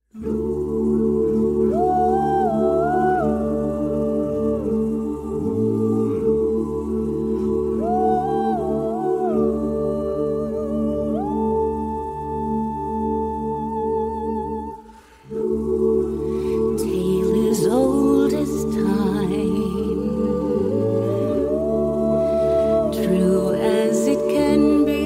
Tale as old as time, true as it can be.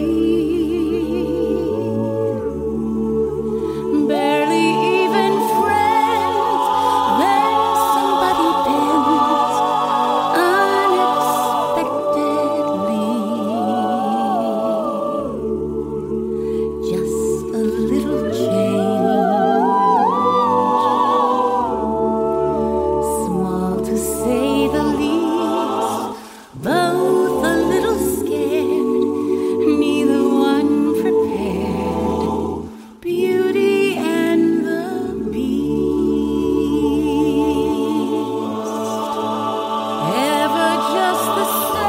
Barely even friends, then somebody bends unexpectedly. Just a little change, small to say the least, both a little scared, neither one prepared. Beauty and the Beast, ever just the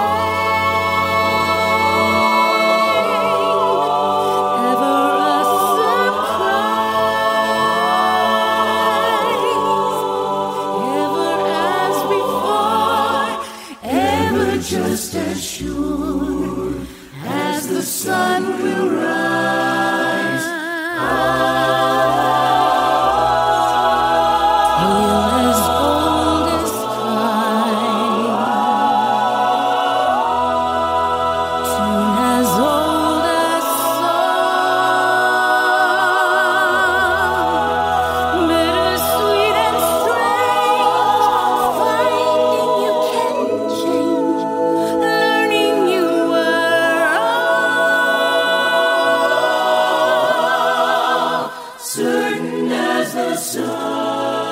same, ever a surprise, ever as before, ever just as sure as the sun will rise. Tale as old as time, tune as old as song, bittersweet and strange, finding you can change, learning you were all certain as the sun.